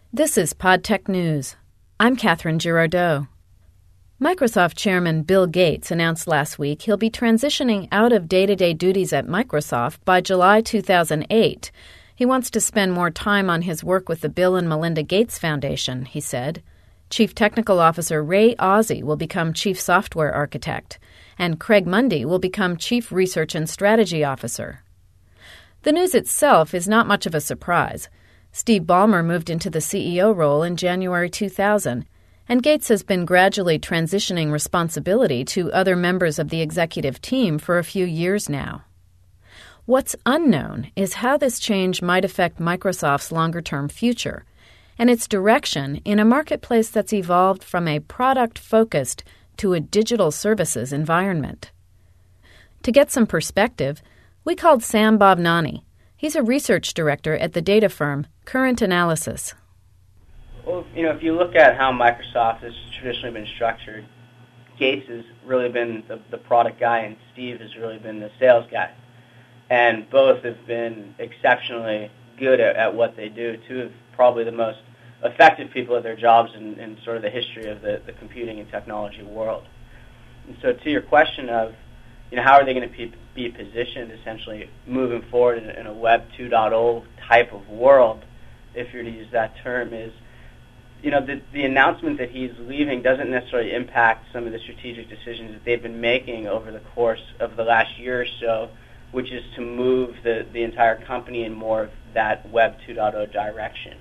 This is PodTech News. I'm Catherine Girardeau. Microsoft Chairman Bill Gates announced last week he'll be transitioning out of day-to-day duties at Microsoft by July 2008. He wants to spend more time on his work with the Bill and Melinda Gates Foundation, he said. Chief Technical Officer Ray Ozzie will become Chief Software Architect, and Craig Mundie will become Chief Research and Strategy Officer. The news itself is not much of a surprise. Steve Ballmer moved into the CEO role in January 2000, and Gates has been gradually transitioning responsibility to other members of the executive team for a few years now. What's unknown is how this change might affect Microsoft's longer-term future and its direction in a marketplace that's evolved from a product-focused to a digital services environment. To get some perspective, we called Sam Bhavnani. He's a research director at the data firm Current Analysis. Well, if you look at how Microsoft has traditionally been structured, Gates has really been the product guy and Steve has really been the sales guy. And both have been exceptionally good at what they do. Two of probably the most effective people at their jobs in sort of the history of the computing and technology world. And so to your question of, how are they going to be positioned essentially moving forward in a Web 2.0 type of world, if you're to use that term, is, the announcement that he's leaving doesn't necessarily impact some of the strategic decisions that they've been making over the course of the last year or so, which is to move the entire company in more of that Web 2.0 direction.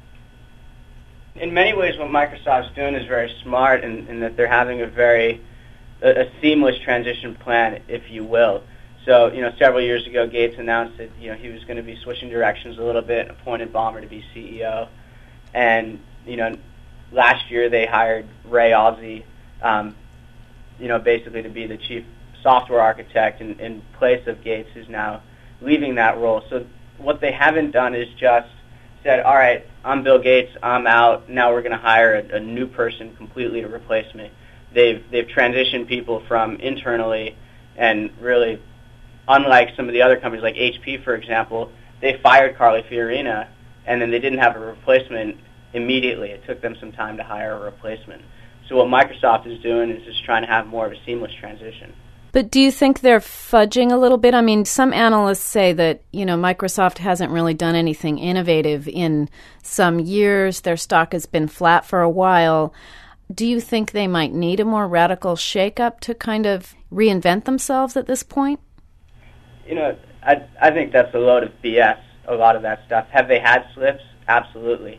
In many ways, what Microsoft's doing is very smart in that they're having a seamless transition plan, if you will. So, several years ago, Gates announced that, he was going to be switching directions a little bit and appointed Ballmer to be CEO. And, last year they hired Ray Ozzie, basically to be the chief software architect in place of Gates, who's now leaving that role. So what they haven't done is just said, all right, I'm Bill Gates, I'm out, now we're going to hire a new person completely to replace me. They've transitioned people from internally, and really, unlike some of the other companies like HP, for example, they fired Carly Fiorina, and then they didn't have a replacement immediately. It took them some time to hire a replacement. So what Microsoft is doing is just trying to have more of a seamless transition. But do you think they're fudging a little bit? I mean, some analysts say that, Microsoft hasn't really done anything innovative in some years. Their stock has been flat for a while. Do you think they might need a more radical shakeup to kind of reinvent themselves at this point? I think that's a load of BS, a lot of that stuff. Have they had slips? Absolutely.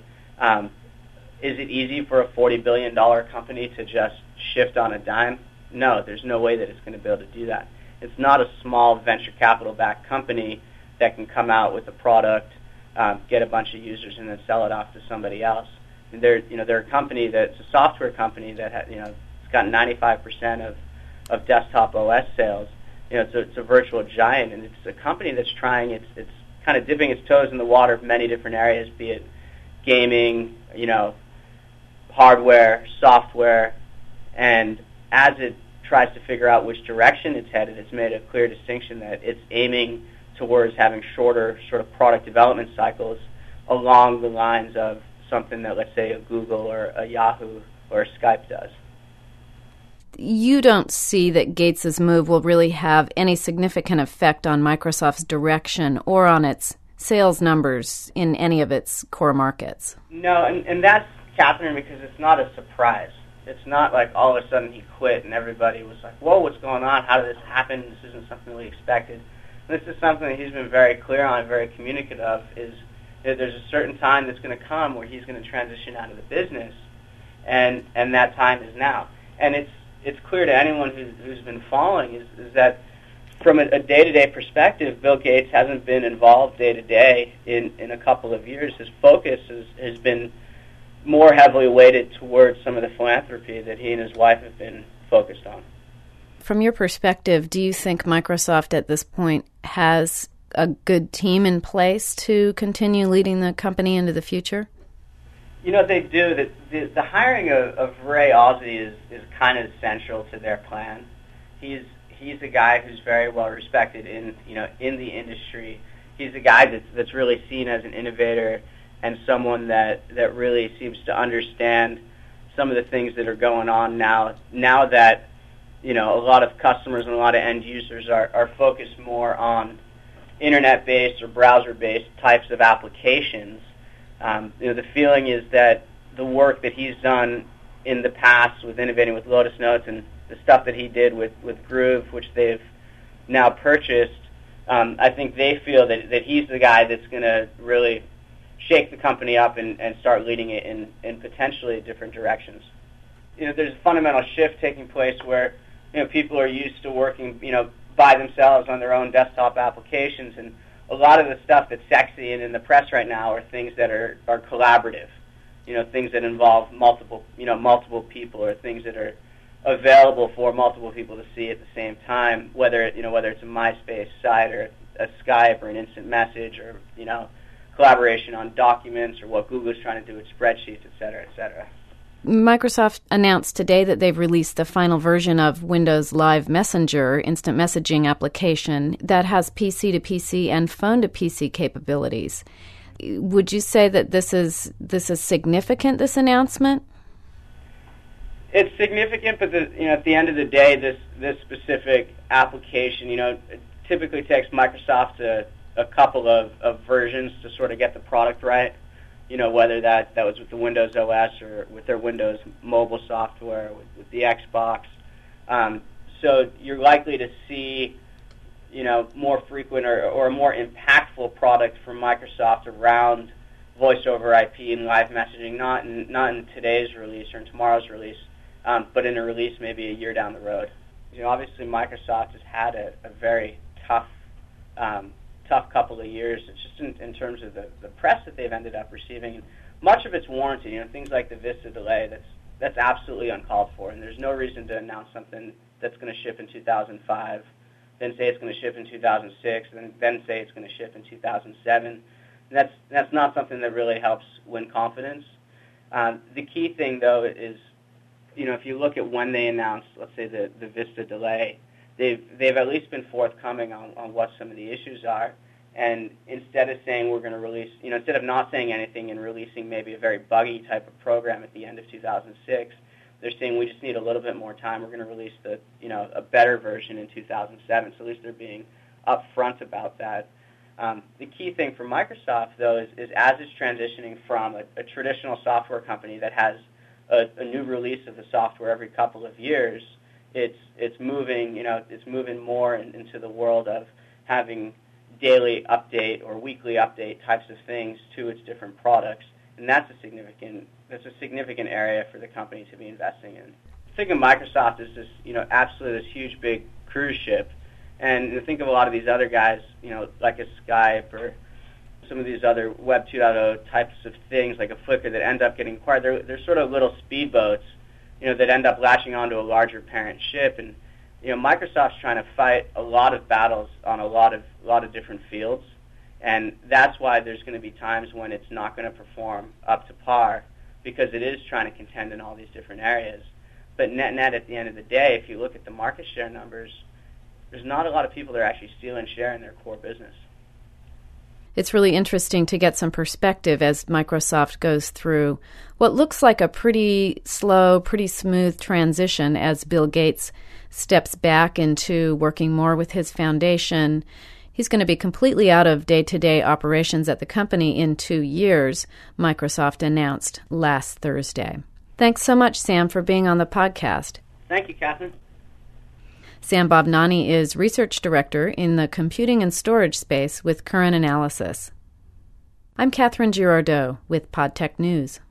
Is it easy for a $40 billion company to just shift on a dime? No, there's no way that it's going to be able to do that. It's not a small venture capital-backed company that can come out with a product, get a bunch of users, and then sell it off to somebody else. And they're a company that's a software company that it's got 95% of desktop OS sales. It's a virtual giant, and it's a company that's trying. It's kind of dipping its toes in the water of many different areas, be it gaming, hardware, software, and as it tries to figure out which direction it's headed, it's made a clear distinction that it's aiming towards having shorter sort of product development cycles along the lines of something that, let's say, a Google or a Yahoo or a Skype does. You don't see that Gates' move will really have any significant effect on Microsoft's direction or on its sales numbers in any of its core markets? No, and that's, Catherine, because it's not a surprise. It's not like all of a sudden he quit and everybody was like, whoa, what's going on? How did this happen? This isn't something we expected. And this is something that he's been very clear on, very communicative of, is that there's a certain time that's going to come where he's going to transition out of the business, and that time is now. And it's clear to anyone who's been following is that from a day-to-day perspective, Bill Gates hasn't been involved day-to-day in a couple of years. His focus has been more heavily weighted towards some of the philanthropy that he and his wife have been focused on. From your perspective, do you think Microsoft at this point has a good team in place to continue leading the company into the future? They do. The hiring of Ray Ozzie is kind of central to their plan. He's a guy who's very well respected in the industry. He's a guy that's really seen as an innovator and someone that really seems to understand some of the things that are going on now that, a lot of customers and a lot of end users are focused more on internet-based or browser-based types of applications. The feeling is that the work that he's done in the past with innovating with Lotus Notes and the stuff that he did with Groove, which they've now purchased, I think they feel that he's the guy that's going to really shake the company up and start leading it in potentially different directions. There's a fundamental shift taking place where people are used to working by themselves on their own desktop applications, and a lot of the stuff that's sexy and in the press right now are things that are collaborative, things that involve multiple people, or things that are available for multiple people to see at the same time, whether it's a MySpace site or a Skype or an instant message, or collaboration on documents, or what Google's trying to do with spreadsheets, et cetera, et cetera. Microsoft announced today that they've released the final version of Windows Live Messenger instant messaging application that has PC to PC and phone to PC capabilities. Would you say that this is significant, this announcement? It's significant, but at the end of the day, this specific application, it typically takes Microsoft a couple of versions to sort of get the product right. Whether that was with the Windows OS or with their Windows mobile software, with the Xbox. So you're likely to see, more frequent or a more impactful product from Microsoft around voice over IP and live messaging, not in today's release or in tomorrow's release, but in a release maybe a year down the road. Obviously Microsoft has had a very tough couple of years. It's just in terms of the press that they've ended up receiving. Much of it's warranted. Things like the Vista delay, that's absolutely uncalled for, and there's no reason to announce something that's going to ship in 2005, then say it's going to ship in 2006, and then say it's going to ship in 2007. And that's not something that really helps win confidence. The key thing, though, is, if you look at when they announced, let's say, the Vista delay, they've at least been forthcoming on what some of the issues are. And instead of saying we're going to release, instead of not saying anything and releasing maybe a very buggy type of program at the end of 2006, they're saying we just need a little bit more time. We're going to release a better version in 2007. So at least they're being upfront about that. The key thing for Microsoft, though, is as it's transitioning from a traditional software company that has a new release of the software every couple of years, it's moving more into the world of having daily update or weekly update types of things to its different products, and that's a significant area for the company to be investing in. Think of Microsoft as this, absolutely this huge big cruise ship, and think of a lot of these other guys, like a Skype or some of these other Web 2.0 types of things, like a Flickr, that end up getting acquired. They're sort of little speedboats, that end up latching onto a larger parent ship, and Microsoft's trying to fight a lot of battles on a lot of different fields, and that's why there's going to be times when it's not going to perform up to par, because it is trying to contend in all these different areas. But net at the end of the day, if you look at the market share numbers, there's not a lot of people that are actually stealing share in their core business. It's really interesting to get some perspective as Microsoft goes through what looks like a pretty slow, pretty smooth transition as Bill Gates steps back into working more with his foundation. He's going to be completely out of day-to-day operations at the company in 2 years, Microsoft announced last Thursday. Thanks so much, Sam, for being on the podcast. Thank you, Catherine. Sam Bobnani is Research Director in the Computing and Storage space with Current Analysis. I'm Catherine Girardeau with PodTech News.